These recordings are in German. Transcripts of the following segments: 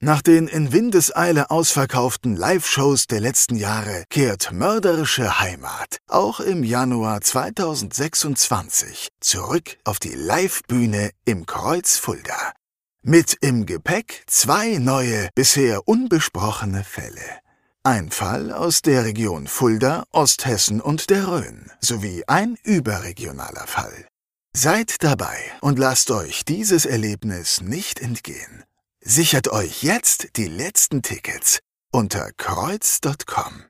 Nach den in Windeseile ausverkauften Live-Shows der letzten Jahre kehrt Mörderische Heimat auch im Januar 2026 zurück auf die Live-Bühne im Kreuz Fulda. Mit im Gepäck 2 neue, bisher unbesprochene Fälle. Ein Fall aus der Region Fulda, Osthessen und der Rhön, sowie ein überregionaler Fall. Seid dabei und lasst euch dieses Erlebnis nicht entgehen. Sichert euch jetzt die letzten Tickets unter kreuz.com.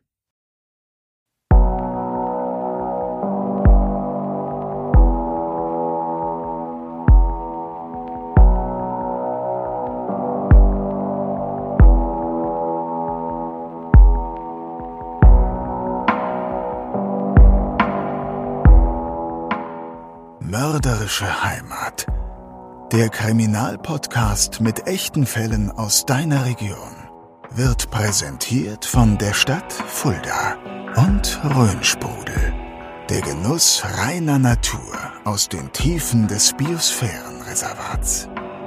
Mörderische Heimat. Der Kriminalpodcast mit echten Fällen aus deiner Region wird präsentiert von der Stadt Fulda und Rhönsprudel. Der Genuss reiner Natur aus den Tiefen des Biosphärenreservats.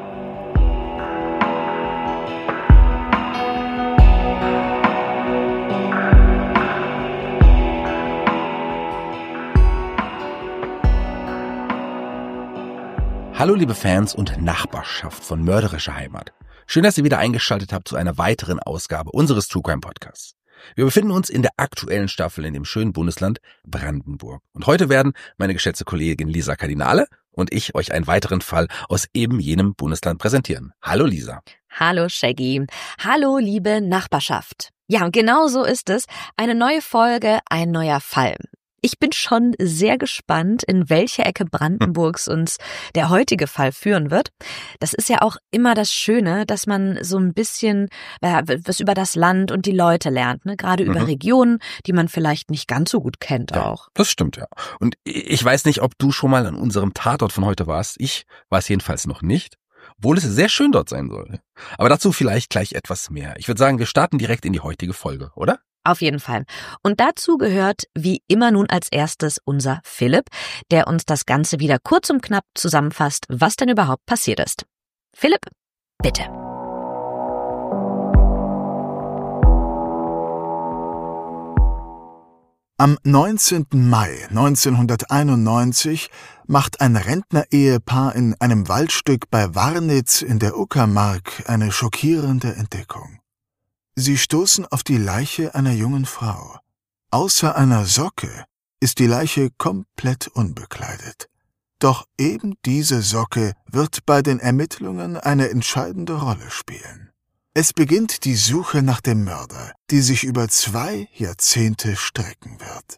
Hallo liebe Fans und Nachbarschaft von Mörderische Heimat. Schön, dass ihr wieder eingeschaltet habt zu einer weiteren Ausgabe unseres True Crime Podcasts. Wir befinden uns in der aktuellen Staffel in dem schönen Bundesland Brandenburg. Und heute werden meine geschätzte Kollegin Lisa Kardinale und ich euch einen weiteren Fall aus eben jenem Bundesland präsentieren. Hallo Lisa. Hallo Shaggy. Hallo liebe Nachbarschaft. Ja, und genau so ist es. Eine neue Folge, ein neuer Fall. Ich bin schon sehr gespannt, in welche Ecke Brandenburgs uns der heutige Fall führen wird. Das ist ja auch immer das Schöne, dass man so ein bisschen was über das Land und die Leute lernt, ne? Gerade über Regionen, die man vielleicht nicht ganz so gut kennt auch. Ja, das stimmt, ja. Und ich weiß nicht, ob du schon mal an unserem Tatort von heute warst. Ich war es jedenfalls noch nicht, obwohl es sehr schön dort sein soll. Aber dazu vielleicht gleich etwas mehr. Ich würde sagen, wir starten direkt in die heutige Folge, oder? Auf jeden Fall. Und dazu gehört wie immer nun als erstes unser Philipp, der uns das Ganze wieder kurz und knapp zusammenfasst, was denn überhaupt passiert ist. Philipp, bitte. Am 19. Mai 1991 macht ein Rentner-Ehepaar in einem Waldstück bei Warnitz in der Uckermark eine schockierende Entdeckung. Sie stoßen auf die Leiche einer jungen Frau. Außer einer Socke ist die Leiche komplett unbekleidet. Doch eben diese Socke wird bei den Ermittlungen eine entscheidende Rolle spielen. Es beginnt die Suche nach dem Mörder, die sich über 2 Jahrzehnte strecken wird.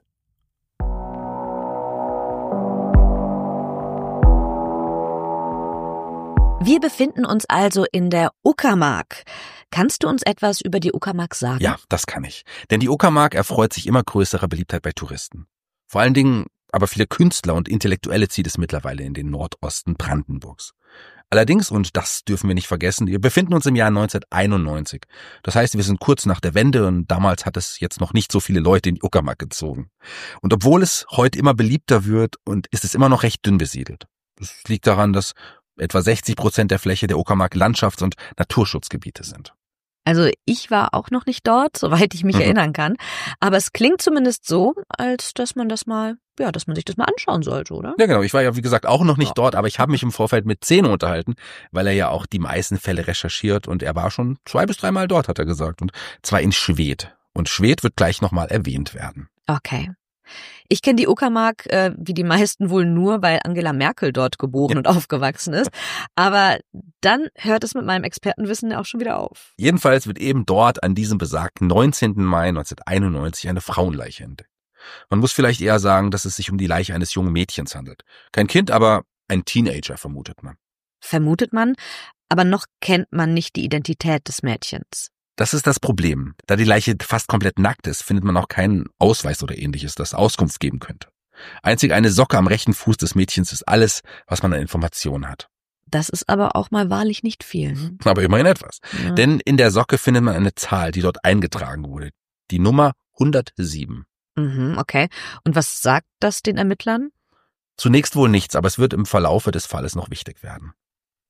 Wir befinden uns also in der Uckermark. Kannst du uns etwas über die Uckermark sagen? Ja, das kann ich. Denn die Uckermark erfreut sich immer größerer Beliebtheit bei Touristen. Vor allen Dingen aber viele Künstler und Intellektuelle zieht es mittlerweile in den Nordosten Brandenburgs. Allerdings, und das dürfen wir nicht vergessen, wir befinden uns im Jahr 1991. Das heißt, wir sind kurz nach der Wende und damals hat es jetzt noch nicht so viele Leute in die Uckermark gezogen. Und obwohl es heute immer beliebter wird, und ist es immer noch recht dünn besiedelt. Das liegt daran, dass etwa 60% der Fläche der Uckermark Landschafts- und Naturschutzgebiete sind. Also ich war auch noch nicht dort, soweit ich mich erinnern kann. Aber es klingt zumindest so, als dass man sich das mal anschauen sollte, oder? Ja, genau. Ich war ja, wie gesagt, auch noch nicht dort, aber ich habe mich im Vorfeld mit Zeno unterhalten, weil er ja auch die meisten Fälle recherchiert und er war schon 2 bis 3 Mal dort, hat er gesagt. Und zwar in Schwedt. Und Schwedt wird gleich nochmal erwähnt werden. Okay. Ich kenne die Uckermark, wie die meisten wohl nur, weil Angela Merkel dort geboren und aufgewachsen ist. Aber dann hört es mit meinem Expertenwissen auch schon wieder auf. Jedenfalls wird eben dort an diesem besagten 19. Mai 1991 eine Frauenleiche entdeckt. Man muss vielleicht eher sagen, dass es sich um die Leiche eines jungen Mädchens handelt. Kein Kind, aber ein Teenager, vermutet man. Vermutet man, aber noch kennt man nicht die Identität des Mädchens. Das ist das Problem. Da die Leiche fast komplett nackt ist, findet man auch keinen Ausweis oder ähnliches, das Auskunft geben könnte. Einzig eine Socke am rechten Fuß des Mädchens ist alles, was man an Informationen hat. Das ist aber auch mal wahrlich nicht viel. Aber immerhin etwas. Ja. Denn in der Socke findet man eine Zahl, die dort eingetragen wurde. Die Nummer 107. Okay. Und was sagt das den Ermittlern? Zunächst wohl nichts, aber es wird im Verlaufe des Falles noch wichtig werden.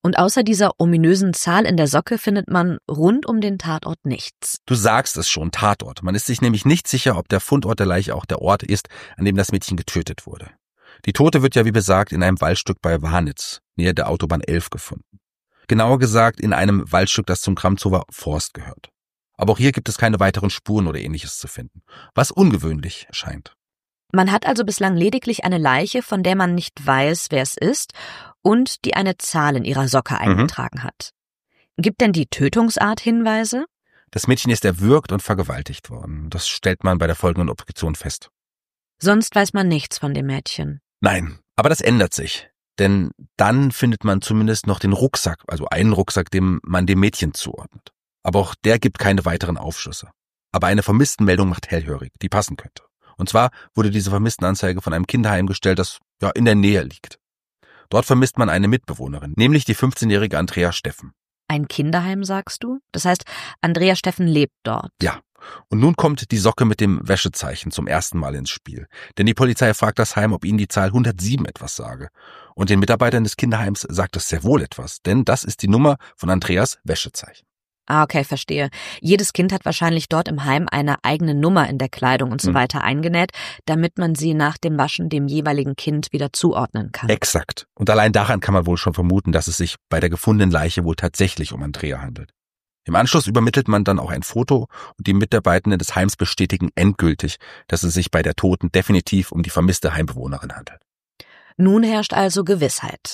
Und außer dieser ominösen Zahl in der Socke findet man rund um den Tatort nichts. Du sagst es schon, Tatort. Man ist sich nämlich nicht sicher, ob der Fundort der Leiche auch der Ort ist, an dem das Mädchen getötet wurde. Die Tote wird ja, wie besagt, in einem Waldstück bei Warnitz, nähe der Autobahn 11, gefunden. Genauer gesagt in einem Waldstück, das zum Kramzower Forst gehört. Aber auch hier gibt es keine weiteren Spuren oder Ähnliches zu finden, was ungewöhnlich scheint. Man hat also bislang lediglich eine Leiche, von der man nicht weiß, wer es ist und die eine Zahl in ihrer Socke eingetragen hat. Gibt denn die Tötungsart Hinweise? Das Mädchen ist erwürgt und vergewaltigt worden. Das stellt man bei der folgenden Obduktion fest. Sonst weiß man nichts von dem Mädchen. Nein, aber das ändert sich. Denn dann findet man zumindest noch den Rucksack, also einen Rucksack, dem man dem Mädchen zuordnet. Aber auch der gibt keine weiteren Aufschlüsse. Aber eine Vermisstenmeldung macht hellhörig, die passen könnte. Und zwar wurde diese Vermisstenanzeige von einem Kinderheim gestellt, das in der Nähe liegt. Dort vermisst man eine Mitbewohnerin, nämlich die 15-jährige Andrea Steffen. Ein Kinderheim, sagst du? Das heißt, Andrea Steffen lebt dort. Ja. Und nun kommt die Socke mit dem Wäschezeichen zum ersten Mal ins Spiel. Denn die Polizei fragt das Heim, ob ihnen die Zahl 107 etwas sage. Und den Mitarbeitern des Kinderheims sagt es sehr wohl etwas, denn das ist die Nummer von Andreas Wäschezeichen. Ah, okay, verstehe. Jedes Kind hat wahrscheinlich dort im Heim eine eigene Nummer in der Kleidung und so weiter eingenäht, damit man sie nach dem Waschen dem jeweiligen Kind wieder zuordnen kann. Exakt. Und allein daran kann man wohl schon vermuten, dass es sich bei der gefundenen Leiche wohl tatsächlich um Andrea handelt. Im Anschluss übermittelt man dann auch ein Foto und die Mitarbeitenden des Heims bestätigen endgültig, dass es sich bei der Toten definitiv um die vermisste Heimbewohnerin handelt. Nun herrscht also Gewissheit.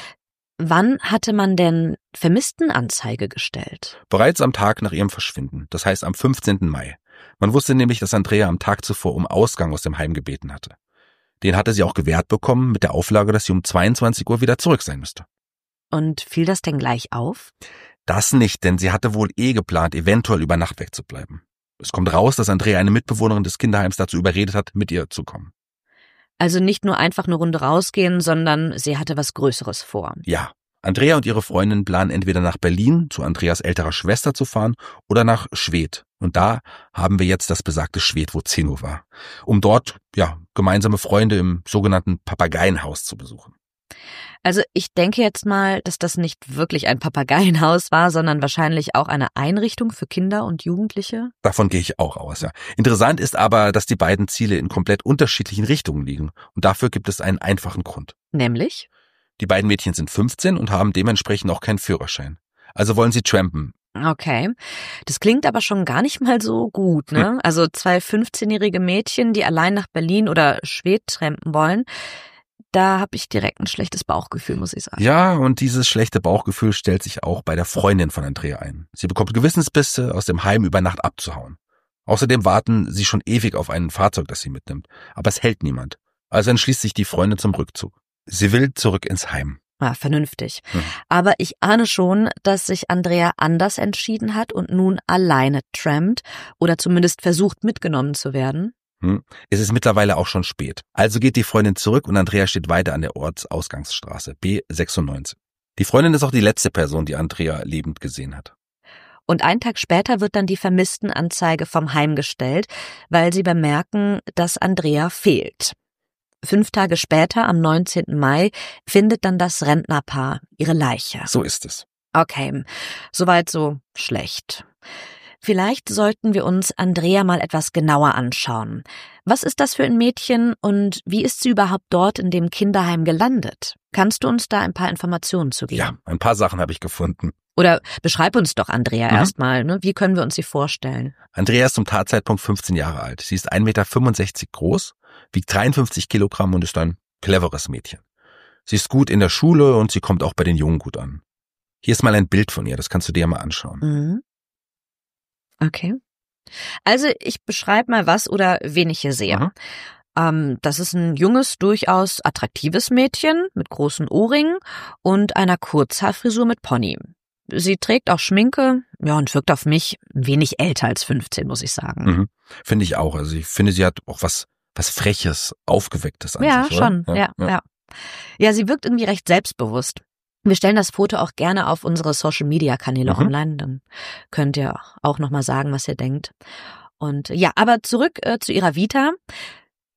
Wann hatte man denn Vermisstenanzeige gestellt? Bereits am Tag nach ihrem Verschwinden, das heißt am 15. Mai. Man wusste nämlich, dass Andrea am Tag zuvor um Ausgang aus dem Heim gebeten hatte. Den hatte sie auch gewährt bekommen, mit der Auflage, dass sie um 22 Uhr wieder zurück sein müsste. Und fiel das denn gleich auf? Das nicht, denn sie hatte wohl geplant, eventuell über Nacht wegzubleiben. Es kommt raus, dass Andrea eine Mitbewohnerin des Kinderheims dazu überredet hat, mit ihr zu kommen. Also nicht nur einfach eine Runde rausgehen, sondern sie hatte was Größeres vor. Ja, Andrea und ihre Freundin planen entweder nach Berlin zu Andreas älterer Schwester zu fahren oder nach Schwedt. Und da haben wir jetzt das besagte Schwedt, wo Zeno war, um dort gemeinsame Freunde im sogenannten Papageienhaus zu besuchen. Also ich denke jetzt mal, dass das nicht wirklich ein Papageienhaus war, sondern wahrscheinlich auch eine Einrichtung für Kinder und Jugendliche. Davon gehe ich auch aus, ja. Interessant ist aber, dass die beiden Ziele in komplett unterschiedlichen Richtungen liegen. Und dafür gibt es einen einfachen Grund. Nämlich? Die beiden Mädchen sind 15 und haben dementsprechend auch keinen Führerschein. Also wollen sie trampen. Okay. Das klingt aber schon gar nicht mal so gut, ne? Also 2 15-jährige Mädchen, die allein nach Berlin oder Schwedt trampen wollen. Da habe ich direkt ein schlechtes Bauchgefühl, muss ich sagen. Ja, und dieses schlechte Bauchgefühl stellt sich auch bei der Freundin von Andrea ein. Sie bekommt Gewissensbisse, aus dem Heim über Nacht abzuhauen. Außerdem warten sie schon ewig auf ein Fahrzeug, das sie mitnimmt. Aber es hält niemand. Also entschließt sich die Freundin zum Rückzug. Sie will zurück ins Heim. Ah, vernünftig. Aber ich ahne schon, dass sich Andrea anders entschieden hat und nun alleine trampt oder zumindest versucht mitgenommen zu werden. Es ist mittlerweile auch schon spät. Also geht die Freundin zurück und Andrea steht weiter an der Ortsausgangsstraße B96. Die Freundin ist auch die letzte Person, die Andrea lebend gesehen hat. Und einen Tag später wird dann die Vermisstenanzeige vom Heim gestellt, weil sie bemerken, dass Andrea fehlt. 5 Tage später, am 19. Mai, findet dann das Rentnerpaar ihre Leiche. So ist es. Okay, soweit so schlecht. Vielleicht sollten wir uns Andrea mal etwas genauer anschauen. Was ist das für ein Mädchen und wie ist sie überhaupt dort in dem Kinderheim gelandet? Kannst du uns da ein paar Informationen zu geben? Ja, ein paar Sachen habe ich gefunden. Oder beschreib uns doch Andrea erstmal, ne? Wie können wir uns sie vorstellen? Andrea ist zum Tatzeitpunkt 15 Jahre alt. Sie ist 1,65 Meter groß, wiegt 53 Kilogramm und ist ein cleveres Mädchen. Sie ist gut in der Schule und sie kommt auch bei den Jungen gut an. Hier ist mal ein Bild von ihr, das kannst du dir mal anschauen. Okay. Also ich beschreibe mal was oder wen ich hier sehe. Das ist ein junges, durchaus attraktives Mädchen mit großen Ohrringen und einer Kurzhaarfrisur mit Pony. Sie trägt auch Schminke, und wirkt auf mich ein wenig älter als 15, muss ich sagen. Finde ich auch. Also ich finde, sie hat auch was Freches, Aufgewecktes an sich, oder? Ja, ja, schon. Ja, sie wirkt irgendwie recht selbstbewusst. Wir stellen das Foto auch gerne auf unsere Social-Media-Kanäle online, dann könnt ihr auch nochmal sagen, was ihr denkt. Und ja, aber zurück zu ihrer Vita.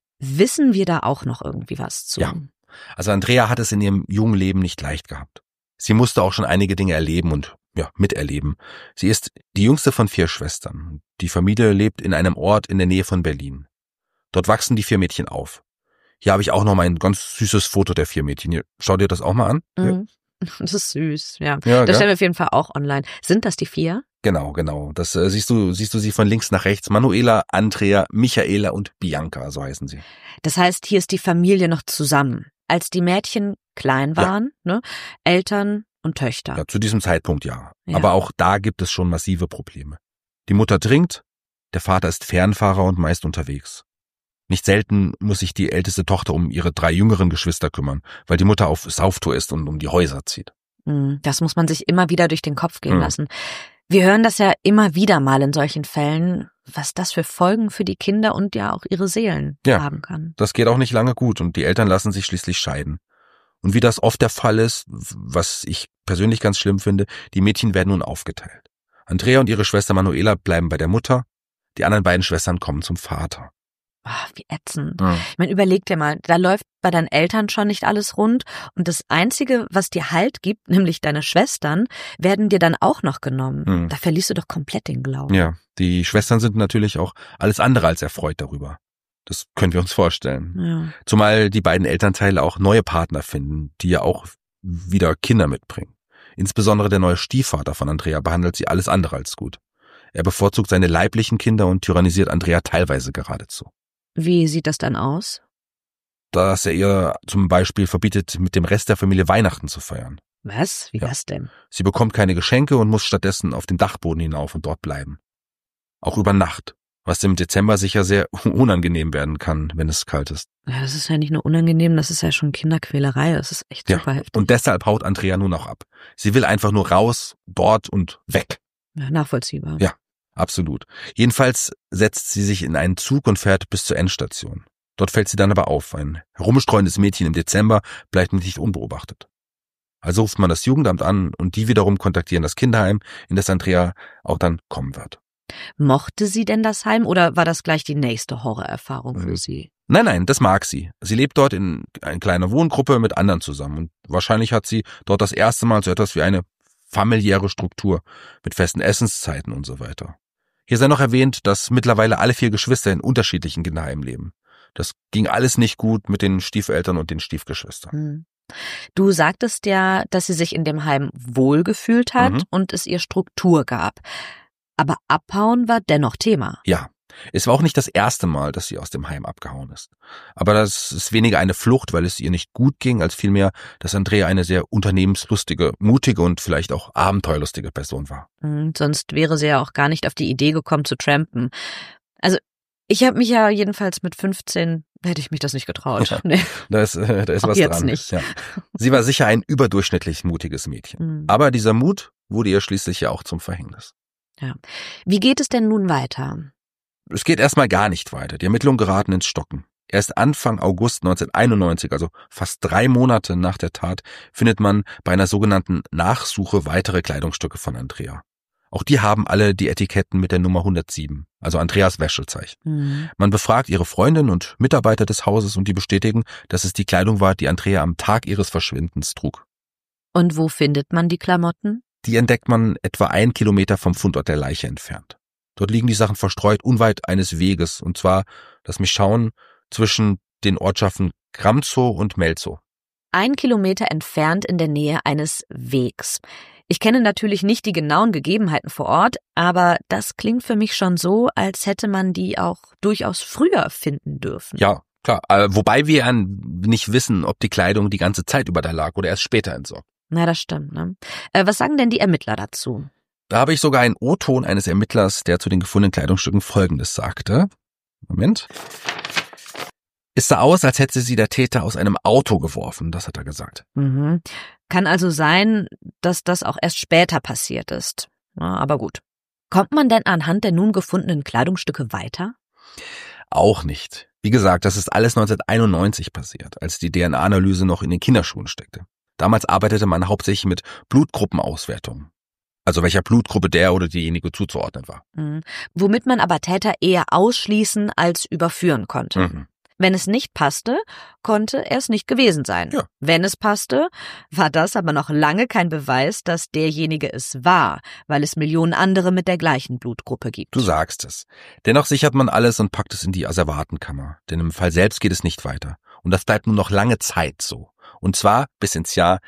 Wissen wir da auch noch irgendwie was zu? Ja, also Andrea hat es in ihrem jungen Leben nicht leicht gehabt. Sie musste auch schon einige Dinge erleben und miterleben. Sie ist die jüngste von 4 Schwestern. Die Familie lebt in einem Ort in der Nähe von Berlin. Dort wachsen die 4 Mädchen auf. Hier habe ich auch noch mal ein ganz süßes Foto der 4 Mädchen. Hier, schau dir das auch mal an. Mhm. Das ist süß, ja. Ja, Das stellen wir auf jeden Fall auch online. Sind das die 4? Genau. Das siehst du sie von links nach rechts. Manuela, Andrea, Michaela und Bianca, so heißen sie. Das heißt, hier ist die Familie noch zusammen. Als die Mädchen klein waren, ne? Eltern und Töchter. Ja, zu diesem Zeitpunkt ja. Aber auch da gibt es schon massive Probleme. Die Mutter trinkt, der Vater ist Fernfahrer und meist unterwegs. Nicht selten muss sich die älteste Tochter um ihre 3 jüngeren Geschwister kümmern, weil die Mutter auf Sauftour ist und um die Häuser zieht. Das muss man sich immer wieder durch den Kopf gehen lassen. Wir hören das ja immer wieder mal in solchen Fällen, was das für Folgen für die Kinder und ja auch ihre Seelen haben kann. Das geht auch nicht lange gut und die Eltern lassen sich schließlich scheiden. Und wie das oft der Fall ist, was ich persönlich ganz schlimm finde, die Mädchen werden nun aufgeteilt. Andrea und ihre Schwester Manuela bleiben bei der Mutter, die anderen beiden Schwestern kommen zum Vater. Ach, wie ätzend. Ich meine, überleg dir mal, da läuft bei deinen Eltern schon nicht alles rund und das Einzige, was dir Halt gibt, nämlich deine Schwestern, werden dir dann auch noch genommen. Da verlierst du doch komplett den Glauben. Ja, die Schwestern sind natürlich auch alles andere als erfreut darüber. Das können wir uns vorstellen. Ja. Zumal die beiden Elternteile auch neue Partner finden, die ja auch wieder Kinder mitbringen. Insbesondere der neue Stiefvater von Andrea behandelt sie alles andere als gut. Er bevorzugt seine leiblichen Kinder und tyrannisiert Andrea teilweise geradezu. Wie sieht das dann aus? Dass er ihr zum Beispiel verbietet, mit dem Rest der Familie Weihnachten zu feiern. Was? Wie das denn? Sie bekommt keine Geschenke und muss stattdessen auf den Dachboden hinauf und dort bleiben. Auch über Nacht, was im Dezember sicher sehr unangenehm werden kann, wenn es kalt ist. Ja, das ist ja nicht nur unangenehm, das ist ja schon Kinderquälerei, das ist echt super heftig. Und deshalb haut Andrea nun auch ab. Sie will einfach nur raus, dort und weg. Ja, nachvollziehbar. Ja. Absolut. Jedenfalls setzt sie sich in einen Zug und fährt bis zur Endstation. Dort fällt sie dann aber auf. Ein herumstreuendes Mädchen im Dezember bleibt nicht unbeobachtet. Also ruft man das Jugendamt an und die wiederum kontaktieren das Kinderheim, in das Andrea auch dann kommen wird. Mochte sie denn das Heim oder war das gleich die nächste Horrorerfahrung für sie? Nein, das mag sie. Sie lebt dort in einer kleinen Wohngruppe mit anderen zusammen und wahrscheinlich hat sie dort das erste Mal so etwas wie eine familiäre Struktur mit festen Essenszeiten und so weiter. Hier sei noch erwähnt, dass mittlerweile alle 4 Geschwister in unterschiedlichen Kinderheimen leben. Das ging alles nicht gut mit den Stiefeltern und den Stiefgeschwistern. Du sagtest ja, dass sie sich in dem Heim wohlgefühlt hat und es ihr Struktur gab. Aber abhauen war dennoch Thema. Ja, es war auch nicht das erste Mal, dass sie aus dem Heim abgehauen ist. Aber das ist weniger eine Flucht, weil es ihr nicht gut ging, als vielmehr, dass Andrea eine sehr unternehmenslustige, mutige und vielleicht auch abenteuerlustige Person war. Sonst wäre sie ja auch gar nicht auf die Idee gekommen zu trampen. Also ich habe mich ja jedenfalls mit 15, hätte ich mich das nicht getraut. Ja, nee. Da ist was jetzt dran. Nicht. Ja. Sie war sicher ein überdurchschnittlich mutiges Mädchen. Aber dieser Mut wurde ihr schließlich ja auch zum Verhängnis. Ja. Wie geht es denn nun weiter? Es geht erstmal gar nicht weiter. Die Ermittlungen geraten ins Stocken. Erst Anfang August 1991, also fast 3 Monate nach der Tat, findet man bei einer sogenannten Nachsuche weitere Kleidungsstücke von Andrea. Auch die haben alle die Etiketten mit der Nummer 107, also Andreas Wäschezeichen. Man befragt ihre Freundin und Mitarbeiter des Hauses und die bestätigen, dass es die Kleidung war, die Andrea am Tag ihres Verschwindens trug. Und wo findet man die Klamotten? Die entdeckt man etwa 1 Kilometer vom Fundort der Leiche entfernt. Dort liegen die Sachen verstreut unweit eines Weges, und zwar, lass mich schauen, zwischen den Ortschaften Gramzow und Melzow. 1 Kilometer entfernt in der Nähe eines Wegs. Ich kenne natürlich nicht die genauen Gegebenheiten vor Ort, aber das klingt für mich schon so, als hätte man die auch durchaus früher finden dürfen. Ja, klar. Wobei wir nicht wissen, ob die Kleidung die ganze Zeit über da lag oder erst später entsorgt. Na, das stimmt, ne? Was sagen denn die Ermittler dazu? Da habe ich sogar einen O-Ton eines Ermittlers, der zu den gefundenen Kleidungsstücken Folgendes sagte. Moment. Es sah aus, als hätte sie der Täter aus einem Auto geworfen, das hat er gesagt. Kann also sein, dass das auch erst später passiert ist. Na, aber gut. Kommt man denn anhand der nun gefundenen Kleidungsstücke weiter? Auch nicht. Wie gesagt, das ist alles 1991 passiert, als die DNA-Analyse noch in den Kinderschuhen steckte. Damals arbeitete man hauptsächlich mit Blutgruppenauswertungen. Also welcher Blutgruppe der oder diejenige zuzuordnen war. Womit man aber Täter eher ausschließen als überführen konnte. Wenn es nicht passte, konnte er es nicht gewesen sein. Ja. Wenn es passte, war das aber noch lange kein Beweis, dass derjenige es war, weil es Millionen andere mit der gleichen Blutgruppe gibt. Du sagst es. Dennoch sichert man alles und packt es in die Asservatenkammer. Denn im Fall selbst geht es nicht weiter. Und das bleibt nun noch lange Zeit so. Und zwar bis ins Jahr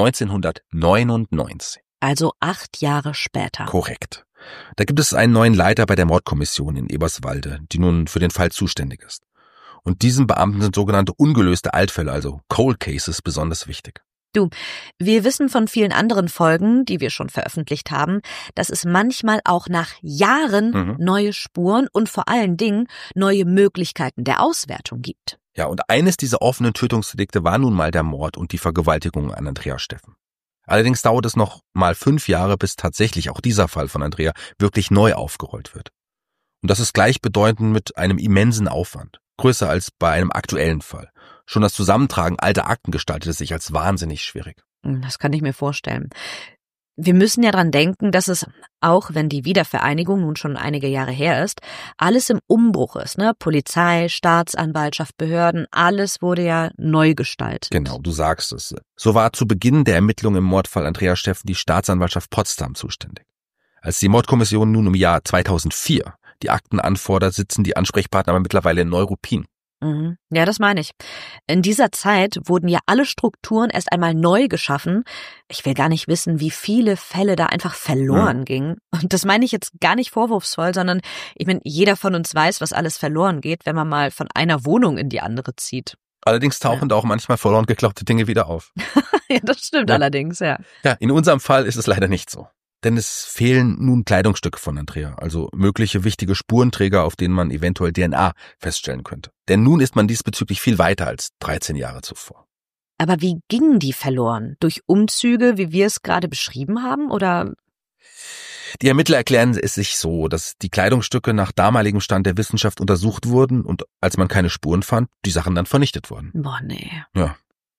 1999. Also 8 Jahre später. Korrekt. Da gibt es einen neuen Leiter bei der Mordkommission in Eberswalde, die nun für den Fall zuständig ist. Und diesen Beamten sind sogenannte ungelöste Altfälle, also Cold Cases, besonders wichtig. Du, wir wissen von vielen anderen Folgen, die wir schon veröffentlicht haben, dass es manchmal auch nach Jahren neue Spuren und vor allen Dingen neue Möglichkeiten der Auswertung gibt. Ja, und eines dieser offenen Tötungsdelikte war nun mal der Mord und die Vergewaltigung an Andrea Steffen. Allerdings dauert es noch mal 5 Jahre, bis tatsächlich auch dieser Fall von Andrea wirklich neu aufgerollt wird. Und das ist gleichbedeutend mit einem immensen Aufwand. Größer als bei einem aktuellen Fall. Schon das Zusammentragen alter Akten gestaltete sich als wahnsinnig schwierig. Das kann ich mir vorstellen. Wir müssen ja dran denken, dass es, auch wenn die Wiedervereinigung nun schon einige Jahre her ist, alles im Umbruch ist, ne? Polizei, Staatsanwaltschaft, Behörden, alles wurde ja neu gestaltet. Genau, du sagst es. So war zu Beginn der Ermittlungen im Mordfall Andrea Steffen die Staatsanwaltschaft Potsdam zuständig. Als die Mordkommission nun im Jahr 2004 die Akten anfordert, sitzen die Ansprechpartner aber mittlerweile in Neuruppin. Ja, das meine ich. In dieser Zeit wurden ja alle Strukturen erst einmal neu geschaffen. Ich will gar nicht wissen, wie viele Fälle da einfach verloren gingen. Und das meine ich jetzt gar nicht vorwurfsvoll, sondern ich meine, jeder von uns weiß, was alles verloren geht, wenn man mal von einer Wohnung in die andere zieht. Allerdings tauchen da auch manchmal verloren geklaute Dinge wieder auf. Ja, das stimmt allerdings, ja. Ja, in unserem Fall ist es leider nicht so. Denn es fehlen nun Kleidungsstücke von Andrea, also mögliche wichtige Spurenträger, auf denen man eventuell DNA feststellen könnte. Denn nun ist man diesbezüglich viel weiter als 13 Jahre zuvor. Aber wie gingen die verloren? Durch Umzüge, wie wir es gerade beschrieben haben, oder? Die Ermittler erklären es sich so, dass die Kleidungsstücke nach damaligem Stand der Wissenschaft untersucht wurden und als man keine Spuren fand, die Sachen dann vernichtet wurden. Boah, nee. Ja.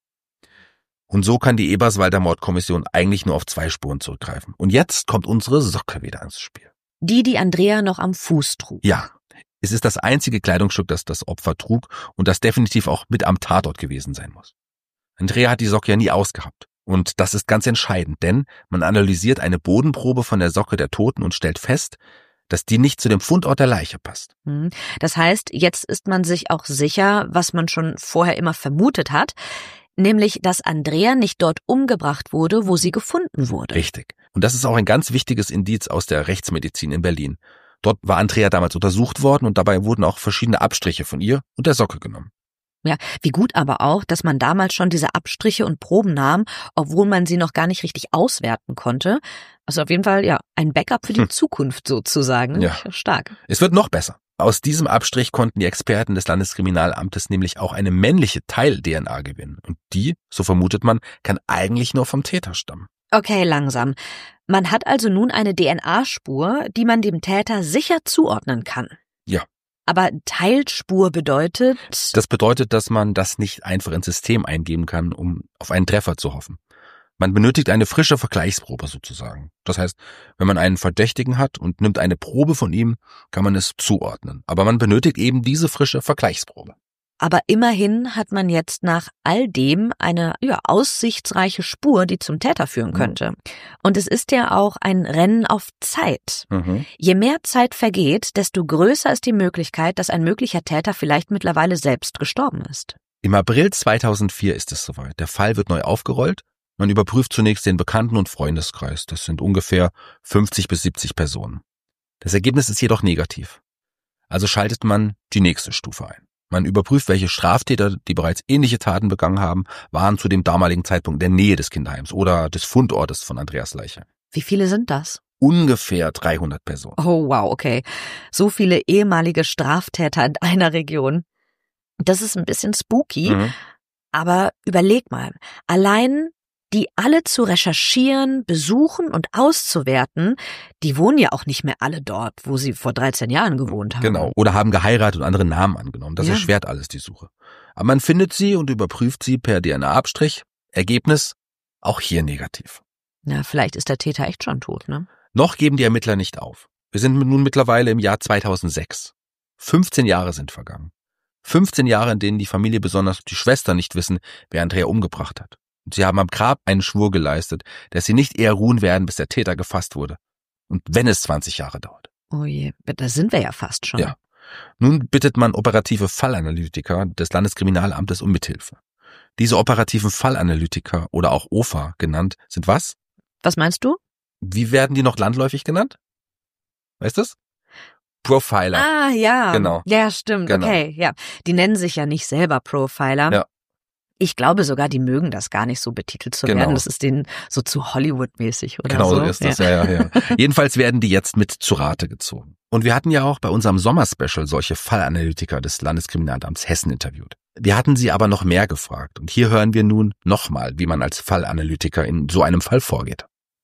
Und so kann die Eberswalder Mordkommission eigentlich nur auf 2 Spuren zurückgreifen. Und jetzt kommt unsere Socke wieder ins Spiel. Die Andrea noch am Fuß trug. Ja, es ist das einzige Kleidungsstück, das das Opfer trug und das definitiv auch mit am Tatort gewesen sein muss. Andrea hat die Socke ja nie ausgehabt. Und das ist ganz entscheidend, denn man analysiert eine Bodenprobe von der Socke der Toten und stellt fest, dass die nicht zu dem Fundort der Leiche passt. Das heißt, jetzt ist man sich auch sicher, was man schon vorher immer vermutet hat, nämlich, dass Andrea nicht dort umgebracht wurde, wo sie gefunden wurde. Richtig. Und das ist auch ein ganz wichtiges Indiz aus der Rechtsmedizin in Berlin. Dort war Andrea damals untersucht worden und dabei wurden auch verschiedene Abstriche von ihr und der Socke genommen. Ja, wie gut aber auch, dass man damals schon diese Abstriche und Proben nahm, obwohl man sie noch gar nicht richtig auswerten konnte. Also auf jeden Fall, ja, ein Backup für die Zukunft sozusagen. Ja. Stark. Es wird noch besser. Aus diesem Abstrich konnten die Experten des Landeskriminalamtes nämlich auch eine männliche Teil-DNA gewinnen. Und die, so vermutet man, kann eigentlich nur vom Täter stammen. Okay, langsam. Man hat also nun eine DNA-Spur, die man dem Täter sicher zuordnen kann. Ja. Aber Teilspur bedeutet? Das bedeutet, dass man das nicht einfach ins System eingeben kann, um auf einen Treffer zu hoffen. Man benötigt eine frische Vergleichsprobe sozusagen. Das heißt, wenn man einen Verdächtigen hat und nimmt eine Probe von ihm, kann man es zuordnen. Aber man benötigt eben diese frische Vergleichsprobe. Aber immerhin hat man jetzt nach all dem eine aussichtsreiche Spur, die zum Täter führen könnte. Und es ist ja auch ein Rennen auf Zeit. Je mehr Zeit vergeht, desto größer ist die Möglichkeit, dass ein möglicher Täter vielleicht mittlerweile selbst gestorben ist. Im April 2004 ist es soweit. Der Fall wird neu aufgerollt. Man überprüft zunächst den Bekannten- und Freundeskreis. Das sind ungefähr 50 bis 70 Personen. Das Ergebnis ist jedoch negativ. Also schaltet man die nächste Stufe ein. Man überprüft, welche Straftäter, die bereits ähnliche Taten begangen haben, waren zu dem damaligen Zeitpunkt in der Nähe des Kinderheims oder des Fundortes von Andreas Leiche. Wie viele sind das? Ungefähr 300 Personen. Oh, wow, okay. So viele ehemalige Straftäter in einer Region. Das ist ein bisschen spooky, aber überleg mal, allein die alle zu recherchieren, besuchen und auszuwerten, die wohnen ja auch nicht mehr alle dort, wo sie vor 13 Jahren gewohnt haben. Genau, oder haben geheiratet und andere Namen angenommen. Das erschwert alles die Suche. Aber man findet sie und überprüft sie per DNA-Abstrich. Ergebnis, auch hier negativ. Na, vielleicht ist der Täter echt schon tot, ne? Noch geben die Ermittler nicht auf. Wir sind nun mittlerweile im Jahr 2006. 15 Jahre sind vergangen. 15 Jahre, in denen die Familie, besonders die Schwester, nicht wissen, wer Andrea umgebracht hat. Und sie haben am Grab einen Schwur geleistet, dass sie nicht eher ruhen werden, bis der Täter gefasst wurde. Und wenn es 20 Jahre dauert. Oh je, da sind wir ja fast schon. Ja. Nun bittet man operative Fallanalytiker des Landeskriminalamtes um Mithilfe. Diese operativen Fallanalytiker oder auch OFA genannt sind was? Was meinst du? Wie werden die noch landläufig genannt? Weißt du's? Profiler. Ah, ja. Genau. Ja, stimmt. Genau. Okay, ja. Die nennen sich ja nicht selber Profiler. Ja. Ich glaube sogar, die mögen das gar nicht so betitelt zu Genau. werden. Das ist denen so zu Hollywood-mäßig oder Genau so. so ist das, ja. Jedenfalls werden die jetzt mit zu Rate gezogen. Und wir hatten ja auch bei unserem Sommerspecial solche Fallanalytiker des Landeskriminalamts Hessen interviewt. Wir hatten sie aber noch mehr gefragt. Und hier hören wir nun nochmal, wie man als Fallanalytiker in so einem Fall vorgeht.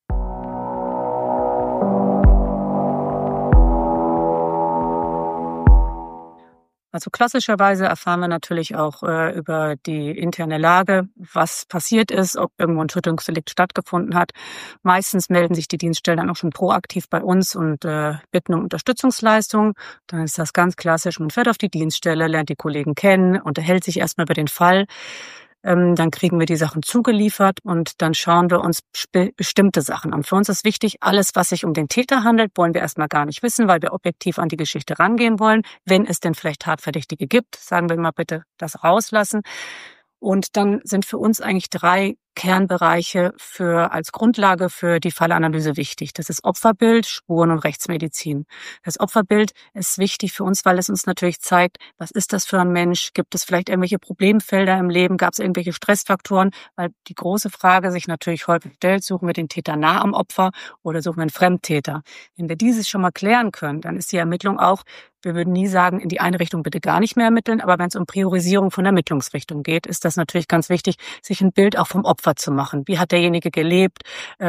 Also klassischerweise erfahren wir natürlich auch über die interne Lage, was passiert ist, ob irgendwo ein Tötungsdelikt stattgefunden hat. Meistens melden sich die Dienststellen dann auch schon proaktiv bei uns und bitten um Unterstützungsleistung. Dann ist das ganz klassisch, man fährt auf die Dienststelle, lernt die Kollegen kennen, unterhält sich erstmal über den Fall. Dann kriegen wir die Sachen zugeliefert und dann schauen wir uns bestimmte Sachen an. Für uns ist wichtig, alles, was sich um den Täter handelt, wollen wir erstmal gar nicht wissen, weil wir objektiv an die Geschichte rangehen wollen. Wenn es denn vielleicht Tatverdächtige gibt, sagen wir mal bitte das rauslassen. Und dann sind für uns eigentlich 3 Kernbereiche als Grundlage für die Fallanalyse wichtig. Das ist Opferbild, Spuren und Rechtsmedizin. Das Opferbild ist wichtig für uns, weil es uns natürlich zeigt, was ist das für ein Mensch? Gibt es vielleicht irgendwelche Problemfelder im Leben? Gab es irgendwelche Stressfaktoren? Weil die große Frage sich natürlich häufig stellt, suchen wir den Täter nah am Opfer oder suchen wir einen Fremdtäter? Wenn wir dieses schon mal klären können, dann ist die Ermittlung auch, wir würden nie sagen, in die eine Richtung bitte gar nicht mehr ermitteln, aber wenn es um Priorisierung von Ermittlungsrichtung geht, ist das natürlich ganz wichtig, sich ein Bild auch vom Opfer zu machen. Wie hat derjenige gelebt?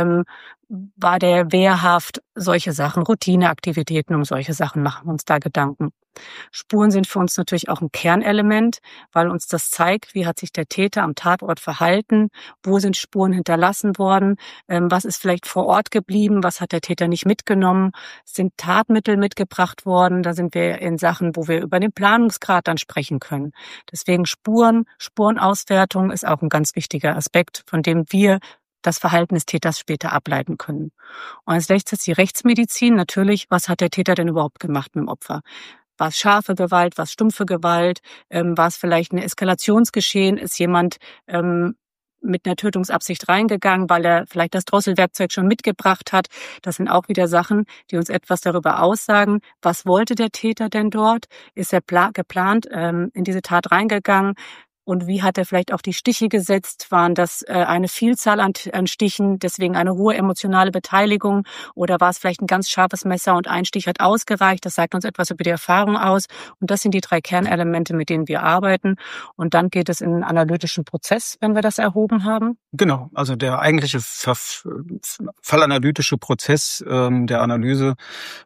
War der wehrhaft? Solche Sachen, Routineaktivitäten, um solche Sachen machen wir uns da Gedanken. Spuren sind für uns natürlich auch ein Kernelement, weil uns das zeigt, wie hat sich der Täter am Tatort verhalten, wo sind Spuren hinterlassen worden, was ist vielleicht vor Ort geblieben, was hat der Täter nicht mitgenommen, sind Tatmittel mitgebracht worden, da sind wir in Sachen, wo wir über den Planungsgrad dann sprechen können. Deswegen Spurenauswertung ist auch ein ganz wichtiger Aspekt, von dem wir das Verhalten des Täters später ableiten können. Und als letztes die Rechtsmedizin. Natürlich, was hat der Täter denn überhaupt gemacht mit dem Opfer? War es scharfe Gewalt, war es stumpfe Gewalt, war es vielleicht ein Eskalationsgeschehen, ist jemand mit einer Tötungsabsicht reingegangen, weil er vielleicht das Drosselwerkzeug schon mitgebracht hat. Das sind auch wieder Sachen, die uns etwas darüber aussagen. Was wollte der Täter denn dort? Ist er geplant in diese Tat reingegangen? Und wie hat er vielleicht auch die Stiche gesetzt? Waren das eine Vielzahl an Stichen, deswegen eine hohe emotionale Beteiligung? Oder war es vielleicht ein ganz scharfes Messer und ein Stich hat ausgereicht? Das sagt uns etwas über die Erfahrung aus. Und das sind die 3 Kernelemente, mit denen wir arbeiten. Und dann geht es in einen analytischen Prozess, wenn wir das erhoben haben. Genau, also der eigentliche fallanalytische Prozess der Analyse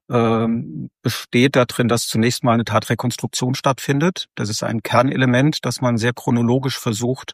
besteht darin, dass zunächst mal eine Tatrekonstruktion stattfindet. Das ist ein Kernelement, das man sehr chronologisch versucht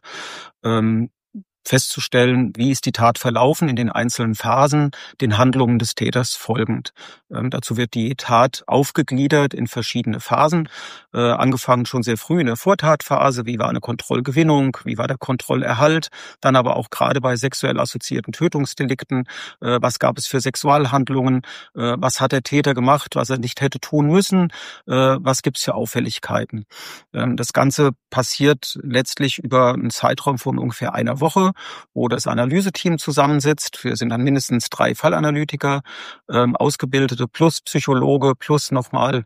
festzustellen, wie ist die Tat verlaufen in den einzelnen Phasen, den Handlungen des Täters folgend. Dazu wird die Tat aufgegliedert in verschiedene Phasen, angefangen schon sehr früh in der Vortatphase, wie war eine Kontrollgewinnung, wie war der Kontrollerhalt, dann aber auch gerade bei sexuell assoziierten Tötungsdelikten, was gab es für Sexualhandlungen, was hat der Täter gemacht, was er nicht hätte tun müssen, was gibt es für Auffälligkeiten. Das Ganze passiert letztlich über einen Zeitraum von ungefähr einer Woche, wo das Analyseteam zusammensitzt. Wir sind dann mindestens 3 Fallanalytiker, Ausgebildete plus Psychologe plus nochmal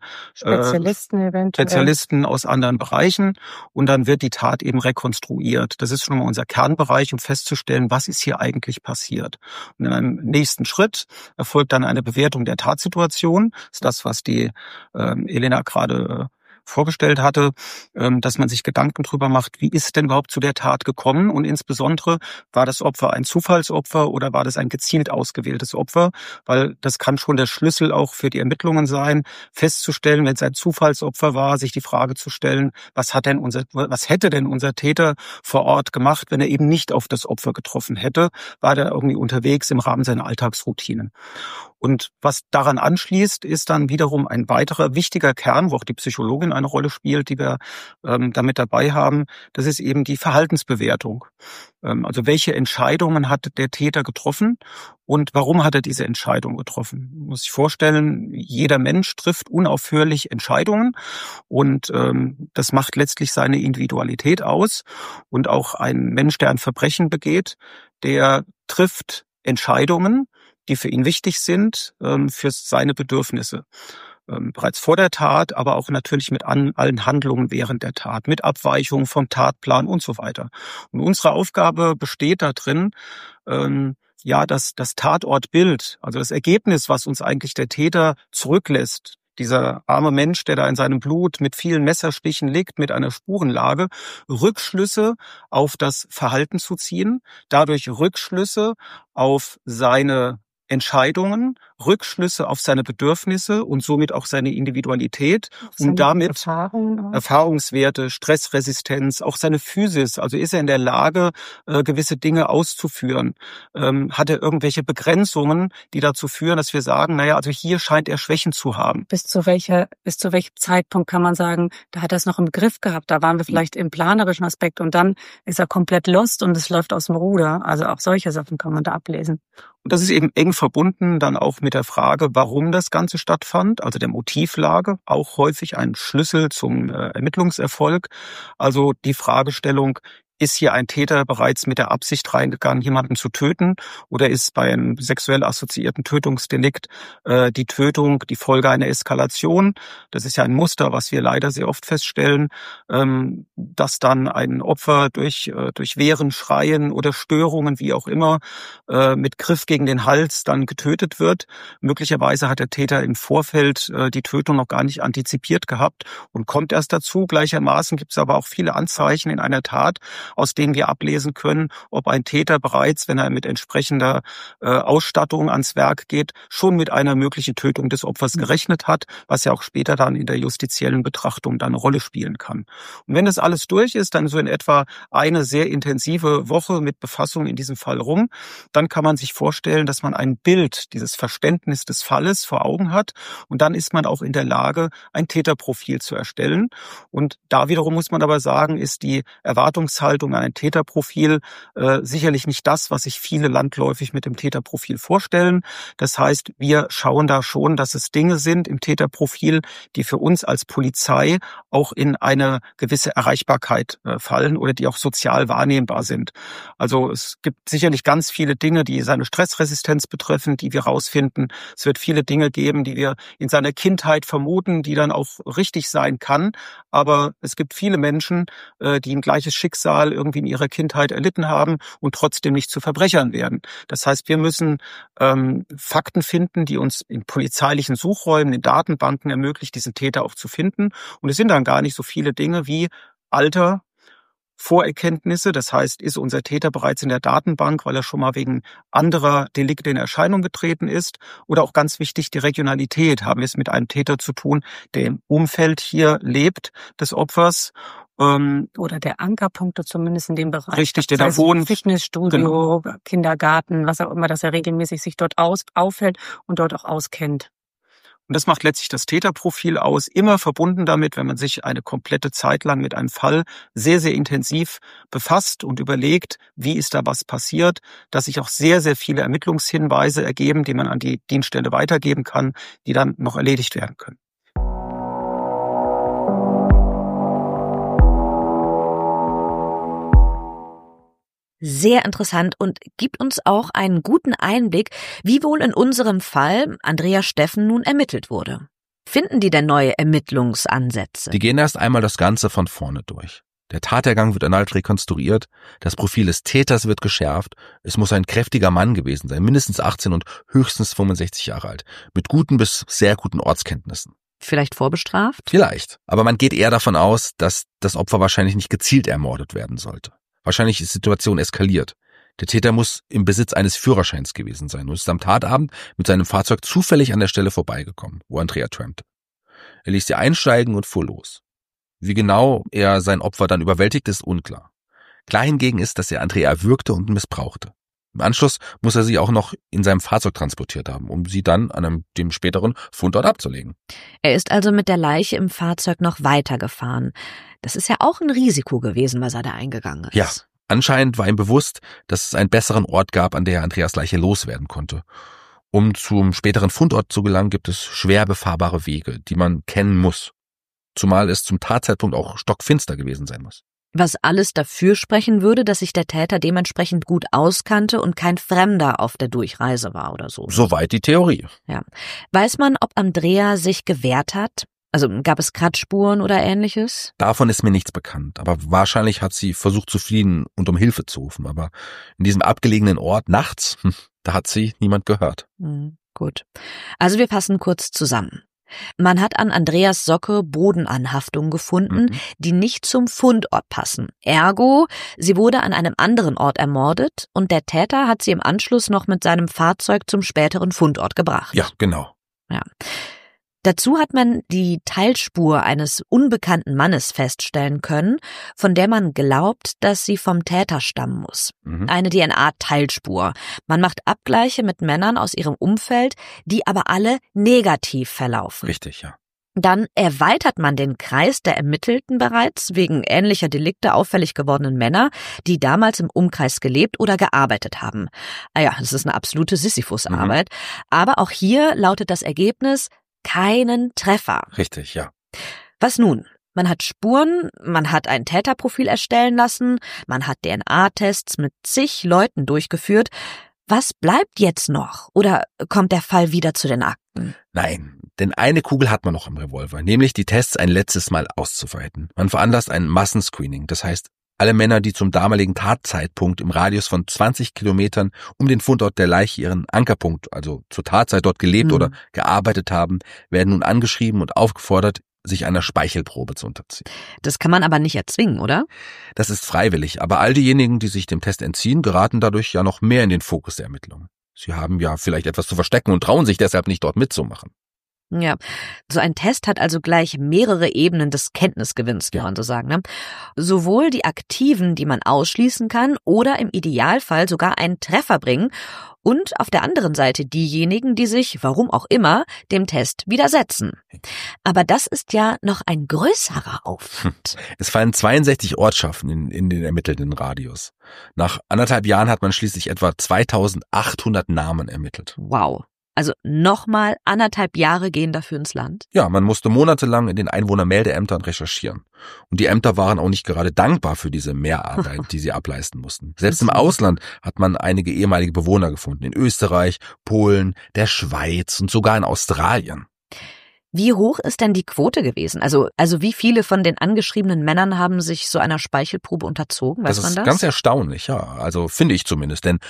Spezialisten aus anderen Bereichen. Und dann wird die Tat eben rekonstruiert. Das ist schon mal unser Kernbereich, um festzustellen, was ist hier eigentlich passiert. Und in einem nächsten Schritt erfolgt dann eine Bewertung der Tatsituation. Das ist das, was die Elena gerade vorgestellt hatte, dass man sich Gedanken drüber macht, wie ist denn überhaupt zu der Tat gekommen und insbesondere, war das Opfer ein Zufallsopfer oder war das ein gezielt ausgewähltes Opfer, weil das kann schon der Schlüssel auch für die Ermittlungen sein, festzustellen, wenn es ein Zufallsopfer war, sich die Frage zu stellen, was hätte denn unser Täter vor Ort gemacht, wenn er eben nicht auf das Opfer getroffen hätte, war der irgendwie unterwegs im Rahmen seiner Alltagsroutinen. Und was daran anschließt, ist dann wiederum ein weiterer wichtiger Kern, wo auch die Psychologin eine Rolle spielt, die wir damit dabei haben. Das ist eben die Verhaltensbewertung. Also welche Entscheidungen hat der Täter getroffen und warum hat er diese Entscheidung getroffen? Man muss sich vorstellen, jeder Mensch trifft unaufhörlich Entscheidungen und das macht letztlich seine Individualität aus. Und auch ein Mensch, der ein Verbrechen begeht, der trifft Entscheidungen, die für ihn wichtig sind, für seine Bedürfnisse. Bereits vor der Tat, aber auch natürlich mit allen Handlungen während der Tat, mit Abweichungen vom Tatplan und so weiter. Und unsere Aufgabe besteht darin, das Tatortbild, also das Ergebnis, was uns eigentlich der Täter zurücklässt, dieser arme Mensch, der da in seinem Blut mit vielen Messerstichen liegt, mit einer Spurenlage, Rückschlüsse auf das Verhalten zu ziehen, dadurch Rückschlüsse auf seine Entscheidungen, Rückschlüsse auf seine Bedürfnisse und somit auch seine Individualität und damit Erfahrungswerte, Stressresistenz, auch seine Physis. Also ist er in der Lage, gewisse Dinge auszuführen? Hat er irgendwelche Begrenzungen, die dazu führen, dass wir sagen, also hier scheint er Schwächen zu haben? Bis zu welchem Zeitpunkt kann man sagen, da hat er es noch im Griff gehabt, da waren wir vielleicht im planerischen Aspekt und dann ist er komplett lost und es läuft aus dem Ruder. Also auch solche Sachen kann man da ablesen. Und das ist eben eng verbunden dann auch mit der Frage, warum das Ganze stattfand, also der Motivlage, auch häufig ein Schlüssel zum Ermittlungserfolg. Also die Fragestellung, ist hier ein Täter bereits mit der Absicht reingegangen, jemanden zu töten, oder ist bei einem sexuell assoziierten Tötungsdelikt die Tötung die Folge einer Eskalation? Das ist ja ein Muster, was wir leider sehr oft feststellen, dass dann ein Opfer durch Wehren, Schreien oder Störungen, wie auch immer, mit Griff gegen den Hals dann getötet wird. Möglicherweise hat der Täter im Vorfeld die Tötung noch gar nicht antizipiert gehabt und kommt erst dazu. Gleichermaßen gibt es aber auch viele Anzeichen in einer Tat, aus denen wir ablesen können, ob ein Täter bereits, wenn er mit entsprechender Ausstattung ans Werk geht, schon mit einer möglichen Tötung des Opfers gerechnet hat, was ja auch später dann in der justiziellen Betrachtung dann eine Rolle spielen kann. Und wenn das alles durch ist, dann so in etwa eine sehr intensive Woche mit Befassung in diesem Fall rum, dann kann man sich vorstellen, dass man ein Bild, dieses Verständnis des Falles vor Augen hat und dann ist man auch in der Lage, ein Täterprofil zu erstellen. Und da wiederum muss man aber sagen, ist die Erwartungshaltung an ein Täterprofil sicherlich nicht das, was sich viele landläufig mit dem Täterprofil vorstellen. Das heißt, wir schauen da schon, dass es Dinge sind im Täterprofil, die für uns als Polizei auch in eine gewisse Erreichbarkeit fallen oder die auch sozial wahrnehmbar sind. Also es gibt sicherlich ganz viele Dinge, die seine Stressresistenz betreffen, die wir rausfinden. Es wird viele Dinge geben, die wir in seiner Kindheit vermuten, die dann auch richtig sein kann. Aber es gibt viele Menschen, die ein gleiches Schicksal irgendwie in ihrer Kindheit erlitten haben und trotzdem nicht zu Verbrechern werden. Das heißt, wir müssen Fakten finden, die uns in polizeilichen Suchräumen, in Datenbanken ermöglichen, diesen Täter auch zu finden. Und es sind dann gar nicht so viele Dinge wie Alter, Vorerkenntnisse, das heißt, ist unser Täter bereits in der Datenbank, weil er schon mal wegen anderer Delikte in Erscheinung getreten ist, oder auch ganz wichtig, die Regionalität. Haben wir es mit einem Täter zu tun, der im Umfeld hier lebt, des Opfers, oder der Ankerpunkte zumindest in dem Bereich. Richtig, der da wohnt. Fitnessstudio, genau. Kindergarten, was auch immer, dass er regelmäßig sich dort aufhält und dort auch auskennt. Und das macht letztlich das Täterprofil aus, immer verbunden damit, wenn man sich eine komplette Zeit lang mit einem Fall sehr, sehr intensiv befasst und überlegt, wie ist da was passiert, dass sich auch sehr, sehr viele Ermittlungshinweise ergeben, die man an die Dienststelle weitergeben kann, die dann noch erledigt werden können. Sehr interessant und gibt uns auch einen guten Einblick, wie wohl in unserem Fall Andrea Steffen nun ermittelt wurde. Finden die denn neue Ermittlungsansätze? Die gehen erst einmal das Ganze von vorne durch. Der Tathergang wird erneut rekonstruiert, das Profil des Täters wird geschärft, es muss ein kräftiger Mann gewesen sein, mindestens 18 und höchstens 65 Jahre alt, mit guten bis sehr guten Ortskenntnissen. Vielleicht vorbestraft? Vielleicht, aber man geht eher davon aus, dass das Opfer wahrscheinlich nicht gezielt ermordet werden sollte. Wahrscheinlich ist die Situation eskaliert. Der Täter muss im Besitz eines Führerscheins gewesen sein und ist am Tatabend mit seinem Fahrzeug zufällig an der Stelle vorbeigekommen, wo Andrea trampte. Er ließ sie einsteigen und fuhr los. Wie genau er sein Opfer dann überwältigte, ist unklar. Klar hingegen ist, dass er Andrea erwürgte und missbrauchte. Im Anschluss muss er sie auch noch in seinem Fahrzeug transportiert haben, um sie dann an dem späteren Fundort abzulegen. Er ist also mit der Leiche im Fahrzeug noch weitergefahren. Das ist ja auch ein Risiko gewesen, was er da eingegangen ist. Ja, anscheinend war ihm bewusst, dass es einen besseren Ort gab, an der er Andreas Leiche loswerden konnte. Um zum späteren Fundort zu gelangen, gibt es schwer befahrbare Wege, die man kennen muss. Zumal es zum Tatzeitpunkt auch stockfinster gewesen sein muss. Was alles dafür sprechen würde, dass sich der Täter dementsprechend gut auskannte und kein Fremder auf der Durchreise war oder so. Soweit die Theorie. Ja. Weiß man, ob Andrea sich gewehrt hat? Also gab es Kratzspuren oder Ähnliches? Davon ist mir nichts bekannt, aber wahrscheinlich hat sie versucht zu fliehen und um Hilfe zu rufen. Aber in diesem abgelegenen Ort nachts, da hat sie niemand gehört. Gut. Also wir fassen kurz zusammen. Man hat an Andreas Socke Bodenanhaftungen gefunden, die nicht zum Fundort passen. Ergo, sie wurde an einem anderen Ort ermordet und der Täter hat sie im Anschluss noch mit seinem Fahrzeug zum späteren Fundort gebracht. Ja, genau. Ja. Dazu hat man die Teilspur eines unbekannten Mannes feststellen können, von der man glaubt, dass sie vom Täter stammen muss. Eine DNA-Teilspur. Man macht Abgleiche mit Männern aus ihrem Umfeld, die aber alle negativ verlaufen. Richtig, ja. Dann erweitert man den Kreis der Ermittelten bereits wegen ähnlicher Delikte auffällig gewordenen Männer, die damals im Umkreis gelebt oder gearbeitet haben. Das ist eine absolute Sisyphus-Arbeit. Aber auch hier lautet das Ergebnis: keinen Treffer. Richtig, ja. Was nun? Man hat Spuren, man hat ein Täterprofil erstellen lassen, man hat DNA-Tests mit zig Leuten durchgeführt. Was bleibt jetzt noch? Oder kommt der Fall wieder zu den Akten? Nein, denn eine Kugel hat man noch im Revolver, nämlich die Tests ein letztes Mal auszuweiten. Man veranlasst ein Massenscreening, das heißt, alle Männer, die zum damaligen Tatzeitpunkt im Radius von 20 Kilometern um den Fundort der Leiche ihren Ankerpunkt, also zur Tatzeit dort gelebt oder gearbeitet haben, werden nun angeschrieben und aufgefordert, sich einer Speichelprobe zu unterziehen. Das kann man aber nicht erzwingen, oder? Das ist freiwillig, aber all diejenigen, die sich dem Test entziehen, geraten dadurch ja noch mehr in den Fokus der Ermittlungen. Sie haben ja vielleicht etwas zu verstecken und trauen sich deshalb nicht, dort mitzumachen. Ja, so ein Test hat also gleich mehrere Ebenen des Kenntnisgewinns, kann man so sagen, ne? Sowohl die Aktiven, die man ausschließen kann, oder im Idealfall sogar einen Treffer bringen, und auf der anderen Seite diejenigen, die sich, warum auch immer, dem Test widersetzen. Aber das ist ja noch ein größerer Aufwand. Es fallen 62 Ortschaften in den ermittelten Radius. Nach 1,5 Jahren hat man schließlich etwa 2800 Namen ermittelt. Wow. Also nochmal 1,5 Jahre gehen dafür ins Land? Ja, man musste monatelang in den Einwohnermeldeämtern recherchieren. Und die Ämter waren auch nicht gerade dankbar für diese Mehrarbeit, die sie ableisten mussten. Selbst im Ausland hat man einige ehemalige Bewohner gefunden. In Österreich, Polen, der Schweiz und sogar in Australien. Wie hoch ist denn die Quote gewesen? Also wie viele von den angeschriebenen Männern haben sich so einer Speichelprobe unterzogen? Weiß man das? Das ist ganz erstaunlich, ja. Also finde ich zumindest. Denn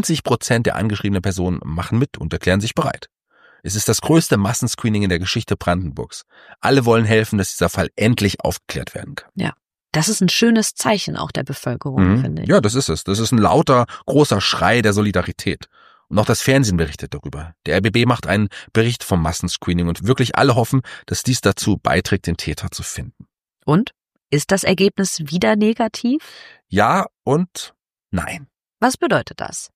90% der angeschriebenen Personen machen mit und erklären sich bereit. Es ist das größte Massenscreening in der Geschichte Brandenburgs. Alle wollen helfen, dass dieser Fall endlich aufgeklärt werden kann. Ja. Das ist ein schönes Zeichen auch der Bevölkerung, finde ich. Ja, das ist es. Das ist ein lauter, großer Schrei der Solidarität. Und auch das Fernsehen berichtet darüber. Der RBB macht einen Bericht vom Massenscreening und wirklich alle hoffen, dass dies dazu beiträgt, den Täter zu finden. Und? Ist das Ergebnis wieder negativ? Ja und nein. Was bedeutet das?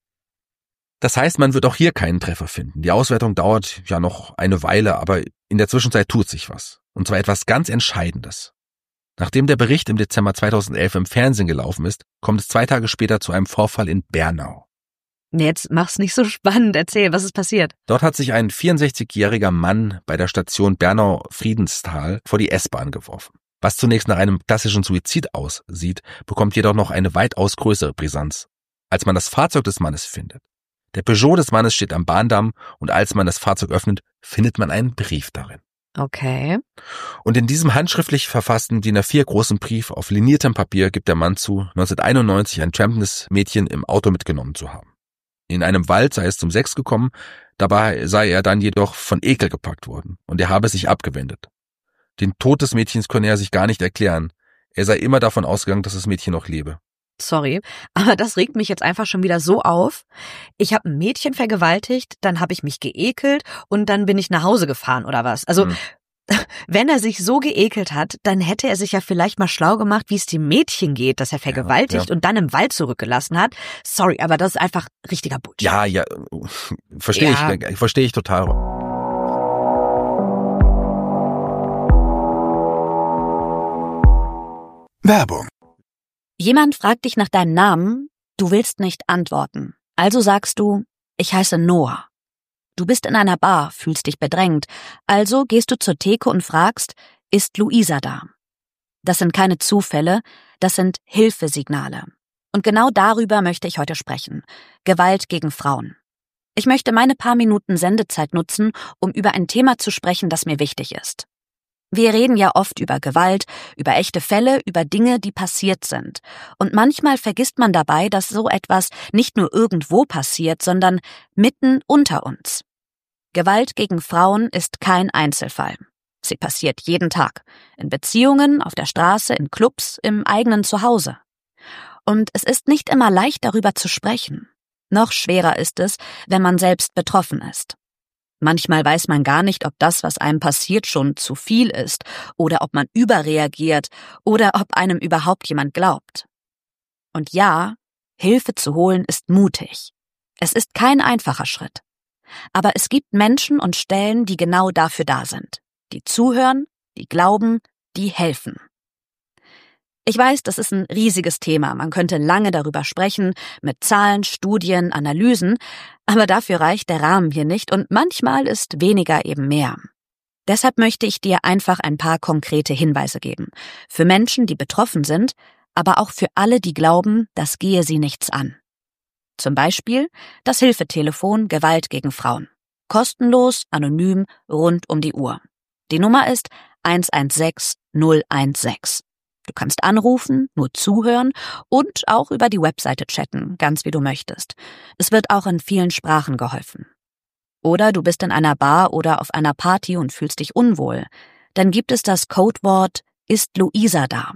Das heißt, man wird auch hier keinen Treffer finden. Die Auswertung dauert ja noch eine Weile, aber in der Zwischenzeit tut sich was. Und zwar etwas ganz Entscheidendes. Nachdem der Bericht im Dezember 2011 im Fernsehen gelaufen ist, kommt es 2 Tage später zu einem Vorfall in Bernau. Jetzt mach's nicht so spannend. Erzähl, was ist passiert? Dort hat sich ein 64-jähriger Mann bei der Station Bernau-Friedenstal vor die S-Bahn geworfen. Was zunächst nach einem klassischen Suizid aussieht, bekommt jedoch noch eine weitaus größere Brisanz, als man das Fahrzeug des Mannes findet. Der Peugeot des Mannes steht am Bahndamm und als man das Fahrzeug öffnet, findet man einen Brief darin. Okay. Und in diesem handschriftlich verfassten DIN A4 großen Brief auf liniertem Papier gibt der Mann zu, 1991 ein trampendes Mädchen im Auto mitgenommen zu haben. In einem Wald sei es zum Sex gekommen, dabei sei er dann jedoch von Ekel gepackt worden und er habe sich abgewendet. Den Tod des Mädchens könne er sich gar nicht erklären. Er sei immer davon ausgegangen, dass das Mädchen noch lebe. Sorry, aber das regt mich jetzt einfach schon wieder so auf. Ich habe ein Mädchen vergewaltigt, dann habe ich mich geekelt und dann bin ich nach Hause gefahren oder was? Also Wenn er sich so geekelt hat, dann hätte er sich ja vielleicht mal schlau gemacht, wie es dem Mädchen geht, das er vergewaltigt und dann im Wald zurückgelassen hat. Sorry, aber das ist einfach richtiger Bullshit. Ja, verstehe ich total. Werbung. Jemand fragt dich nach deinem Namen, du willst nicht antworten. Also sagst du, ich heiße Noah. Du bist in einer Bar, fühlst dich bedrängt, also gehst du zur Theke und fragst, ist Luisa da? Das sind keine Zufälle, das sind Hilfesignale. Und genau darüber möchte ich heute sprechen. Gewalt gegen Frauen. Ich möchte meine paar Minuten Sendezeit nutzen, um über ein Thema zu sprechen, das mir wichtig ist. Wir reden ja oft über Gewalt, über echte Fälle, über Dinge, die passiert sind. Und manchmal vergisst man dabei, dass so etwas nicht nur irgendwo passiert, sondern mitten unter uns. Gewalt gegen Frauen ist kein Einzelfall. Sie passiert jeden Tag. In Beziehungen, auf der Straße, in Clubs, im eigenen Zuhause. Und es ist nicht immer leicht, darüber zu sprechen. Noch schwerer ist es, wenn man selbst betroffen ist. Manchmal weiß man gar nicht, ob das, was einem passiert, schon zu viel ist oder ob man überreagiert oder ob einem überhaupt jemand glaubt. Und ja, Hilfe zu holen ist mutig. Es ist kein einfacher Schritt. Aber es gibt Menschen und Stellen, die genau dafür da sind. Die zuhören, die glauben, die helfen. Ich weiß, das ist ein riesiges Thema. Man könnte lange darüber sprechen, mit Zahlen, Studien, Analysen, aber dafür reicht der Rahmen hier nicht und manchmal ist weniger eben mehr. Deshalb möchte ich dir einfach ein paar konkrete Hinweise geben. Für Menschen, die betroffen sind, aber auch für alle, die glauben, das gehe sie nichts an. Zum Beispiel das Hilfetelefon Gewalt gegen Frauen. Kostenlos, anonym, rund um die Uhr. Die Nummer ist 116 016. Du kannst anrufen, nur zuhören und auch über die Webseite chatten, ganz wie du möchtest. Es wird auch in vielen Sprachen geholfen. Oder du bist in einer Bar oder auf einer Party und fühlst dich unwohl. Dann gibt es das Codewort "Ist Luisa da?".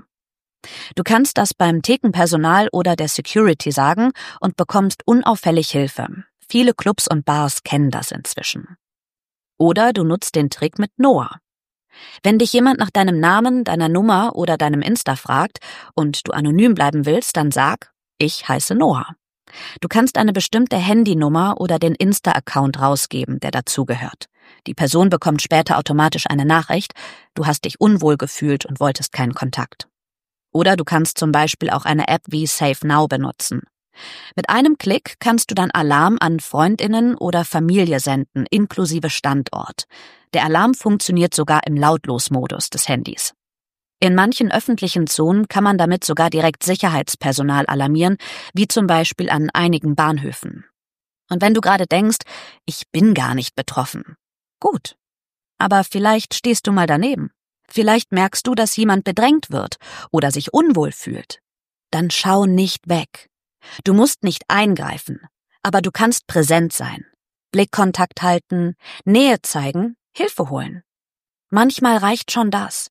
Du kannst das beim Thekenpersonal oder der Security sagen und bekommst unauffällig Hilfe. Viele Clubs und Bars kennen das inzwischen. Oder du nutzt den Trick mit Noah. Wenn dich jemand nach deinem Namen, deiner Nummer oder deinem Insta fragt und du anonym bleiben willst, dann sag, ich heiße Noah. Du kannst eine bestimmte Handynummer oder den Insta-Account rausgeben, der dazugehört. Die Person bekommt später automatisch eine Nachricht, du hast dich unwohl gefühlt und wolltest keinen Kontakt. Oder du kannst zum Beispiel auch eine App wie Save Now benutzen. Mit einem Klick kannst du dann Alarm an FreundInnen oder Familie senden, inklusive Standort. Der Alarm funktioniert sogar im Lautlos-Modus des Handys. In manchen öffentlichen Zonen kann man damit sogar direkt Sicherheitspersonal alarmieren, wie zum Beispiel an einigen Bahnhöfen. Und wenn du gerade denkst, ich bin gar nicht betroffen. Gut. Aber vielleicht stehst du mal daneben. Vielleicht merkst du, dass jemand bedrängt wird oder sich unwohl fühlt. Dann schau nicht weg. Du musst nicht eingreifen, aber du kannst präsent sein. Blickkontakt halten, Nähe zeigen, Hilfe holen. Manchmal reicht schon das.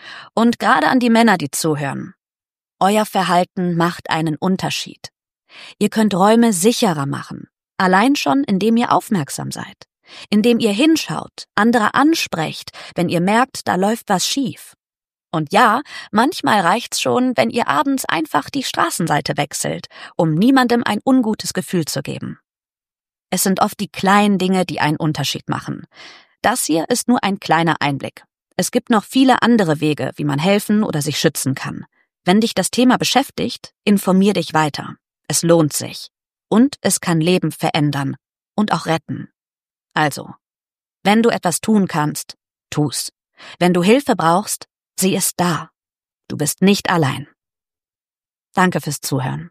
Und gerade an die Männer, die zuhören. Euer Verhalten macht einen Unterschied. Ihr könnt Räume sicherer machen. Allein schon, indem ihr aufmerksam seid. Indem ihr hinschaut, andere ansprecht, wenn ihr merkt, da läuft was schief. Und ja, manchmal reicht's schon, wenn ihr abends einfach die Straßenseite wechselt, um niemandem ein ungutes Gefühl zu geben. Es sind oft die kleinen Dinge, die einen Unterschied machen. Das hier ist nur ein kleiner Einblick. Es gibt noch viele andere Wege, wie man helfen oder sich schützen kann. Wenn dich das Thema beschäftigt, informier dich weiter. Es lohnt sich. Und es kann Leben verändern und auch retten. Also, wenn du etwas tun kannst, tu's. Wenn du Hilfe brauchst, sie ist da. Du bist nicht allein. Danke fürs Zuhören.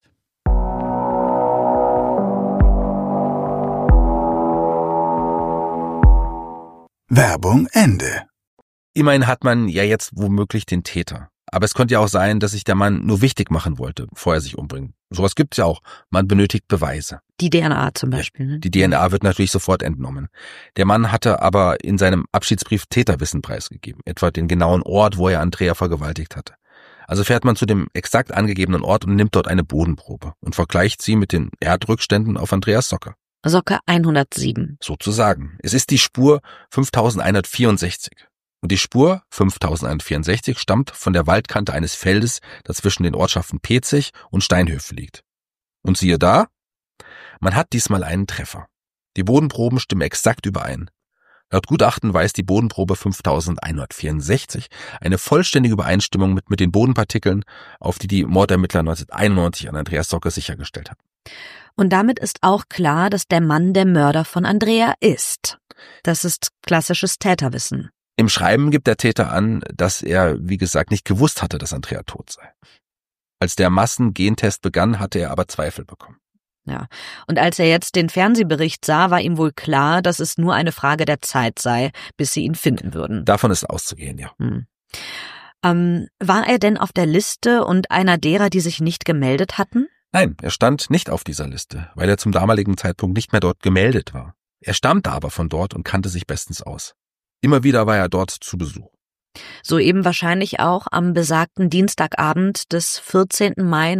Werbung Ende. Immerhin hat man ja jetzt womöglich den Täter. Aber es könnte ja auch sein, dass sich der Mann nur wichtig machen wollte, bevor er sich umbringt. Sowas gibt's ja auch. Man benötigt Beweise. Die DNA zum Beispiel. Ne? Die DNA wird natürlich sofort entnommen. Der Mann hatte aber in seinem Abschiedsbrief Täterwissen preisgegeben, etwa den genauen Ort, wo er Andrea vergewaltigt hatte. Also fährt man zu dem exakt angegebenen Ort und nimmt dort eine Bodenprobe und vergleicht sie mit den Erdrückständen auf Andreas Socke. Socke 107. Sozusagen. Es ist die Spur 5164. Und die Spur 5164 stammt von der Waldkante eines Feldes, das zwischen den Ortschaften Petzig und Steinhöfe liegt. Und siehe da, man hat diesmal einen Treffer. Die Bodenproben stimmen exakt überein. Laut Gutachten weist die Bodenprobe 5164 eine vollständige Übereinstimmung mit den Bodenpartikeln, auf die Mordermittler 1991 an Andreas Socke sichergestellt haben. Und damit ist auch klar, dass der Mann der Mörder von Andrea ist. Das ist klassisches Täterwissen. Im Schreiben gibt der Täter an, dass er, wie gesagt, nicht gewusst hatte, dass Andrea tot sei. Als der Massengentest begann, hatte er aber Zweifel bekommen. Ja, und als er jetzt den Fernsehbericht sah, war ihm wohl klar, dass es nur eine Frage der Zeit sei, bis sie ihn finden würden. Davon ist auszugehen, ja. War er denn auf der Liste und einer derer, die sich nicht gemeldet hatten? Nein, er stand nicht auf dieser Liste, weil er zum damaligen Zeitpunkt nicht mehr dort gemeldet war. Er stammte aber von dort und kannte sich bestens aus. Immer wieder war er dort zu Besuch. Soeben wahrscheinlich auch am besagten Dienstagabend des 14. Mai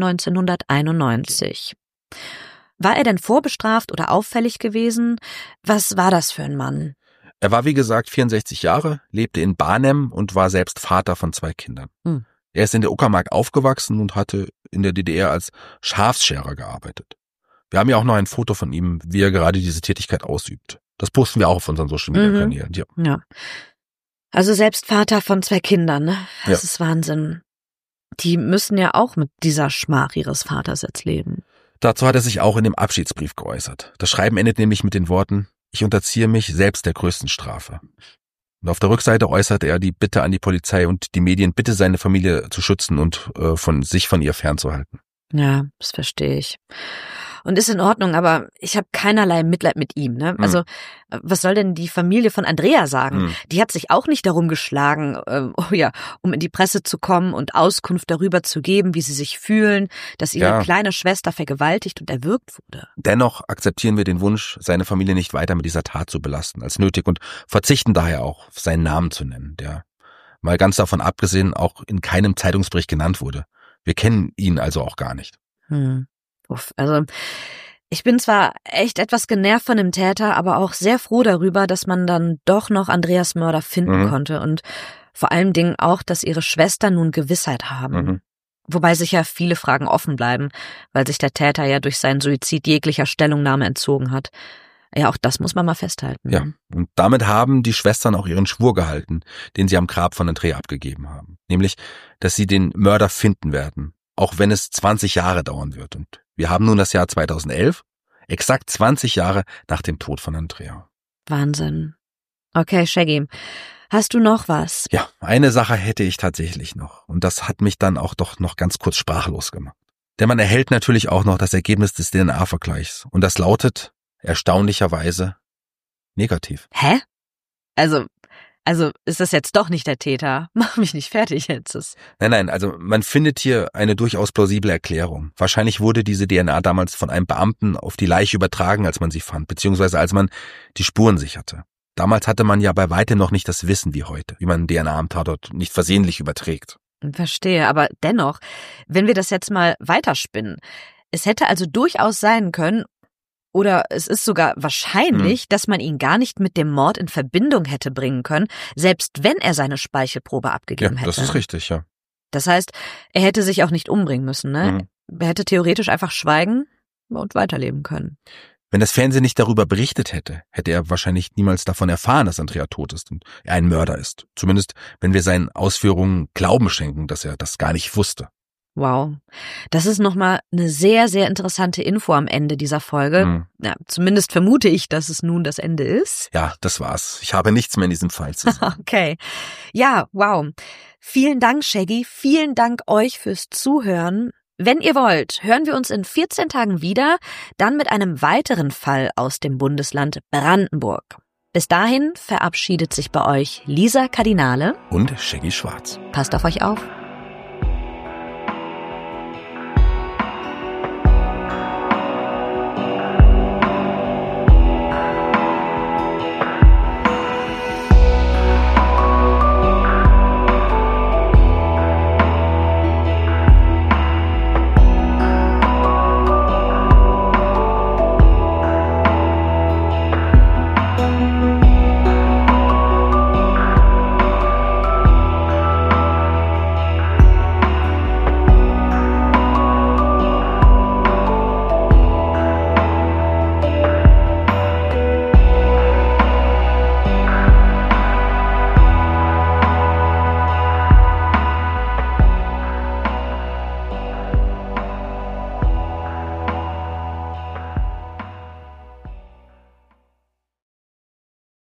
1991. War er denn vorbestraft oder auffällig gewesen? Was war das für ein Mann? Er war, wie gesagt, 64 Jahre, lebte in Barnim und war selbst Vater von 2 Kindern. Er ist in der Uckermark aufgewachsen und hatte in der DDR als Schafsscherer gearbeitet. Wir haben ja auch noch ein Foto von ihm, wie er gerade diese Tätigkeit ausübt. Das posten wir auch auf unseren Social-Media-Kanälen. Ja. Also selbst Vater von 2 Kindern, ne? Das ist Wahnsinn. Die müssen ja auch mit dieser Schmach ihres Vaters jetzt leben. Dazu hat er sich auch in dem Abschiedsbrief geäußert. Das Schreiben endet nämlich mit den Worten: Ich unterziehe mich selbst der größten Strafe. Und auf der Rückseite äußerte er die Bitte an die Polizei und die Medien, bitte seine Familie zu schützen und von ihr fernzuhalten. Ja, das verstehe ich. Und ist in Ordnung, aber ich habe keinerlei Mitleid mit ihm, ne? Also, was soll denn die Familie von Andrea sagen? Die hat sich auch nicht darum geschlagen, um in die Presse zu kommen und Auskunft darüber zu geben, wie sie sich fühlen, dass ihre kleine Schwester vergewaltigt und erwürgt wurde. Dennoch akzeptieren wir den Wunsch, seine Familie nicht weiter mit dieser Tat zu belasten als nötig und verzichten daher auch, seinen Namen zu nennen, der, mal ganz davon abgesehen, auch in keinem Zeitungsbericht genannt wurde. Wir kennen ihn also auch gar nicht. Also, ich bin zwar echt etwas genervt von dem Täter, aber auch sehr froh darüber, dass man dann doch noch Andreas Mörder finden konnte und vor allen Dingen auch, dass ihre Schwestern nun Gewissheit haben. Wobei sicher viele Fragen offen bleiben, weil sich der Täter ja durch seinen Suizid jeglicher Stellungnahme entzogen hat. Ja, auch das muss man mal festhalten. Ja, und damit haben die Schwestern auch ihren Schwur gehalten, den sie am Grab von Andrea abgegeben haben. Nämlich, dass sie den Mörder finden werden, auch wenn es 20 Jahre dauern wird. Und wir haben nun das Jahr 2011, exakt 20 Jahre nach dem Tod von Andrea. Wahnsinn. Okay, Shaggy, hast du noch was? Ja, eine Sache hätte ich tatsächlich noch. Und das hat mich dann auch doch noch ganz kurz sprachlos gemacht. Denn man erhält natürlich auch noch das Ergebnis des DNA-Vergleichs. Und das lautet erstaunlicherweise negativ. Hä? Also ist das jetzt doch nicht der Täter? Mach mich nicht fertig jetzt. Nein, also man findet hier eine durchaus plausible Erklärung. Wahrscheinlich wurde diese DNA damals von einem Beamten auf die Leiche übertragen, als man sie fand, beziehungsweise als man die Spuren sicherte. Damals hatte man ja bei weitem noch nicht das Wissen wie heute, wie man DNA am Tatort nicht versehentlich überträgt. Verstehe, aber dennoch, wenn wir das jetzt mal weiterspinnen, es hätte also durchaus sein können, oder es ist sogar wahrscheinlich, dass man ihn gar nicht mit dem Mord in Verbindung hätte bringen können, selbst wenn er seine Speichelprobe abgegeben hätte. Ja, das ist richtig, ja. Das heißt, er hätte sich auch nicht umbringen müssen, ne? Er hätte theoretisch einfach schweigen und weiterleben können. Wenn das Fernsehen nicht darüber berichtet hätte, hätte er wahrscheinlich niemals davon erfahren, dass Andrea tot ist und er ein Mörder ist. Zumindest, wenn wir seinen Ausführungen Glauben schenken, dass er das gar nicht wusste. Wow, das ist nochmal eine sehr, sehr interessante Info am Ende dieser Folge. Ja, zumindest vermute ich, dass es nun das Ende ist. Ja, das war's. Ich habe nichts mehr in diesem Fall zu sagen. Okay. Ja, wow. Vielen Dank, Shaggy. Vielen Dank euch fürs Zuhören. Wenn ihr wollt, hören wir uns in 14 Tagen wieder, dann mit einem weiteren Fall aus dem Bundesland Brandenburg. Bis dahin verabschiedet sich bei euch Lisa Kardinale und Shaggy Schwarz. Passt auf euch auf.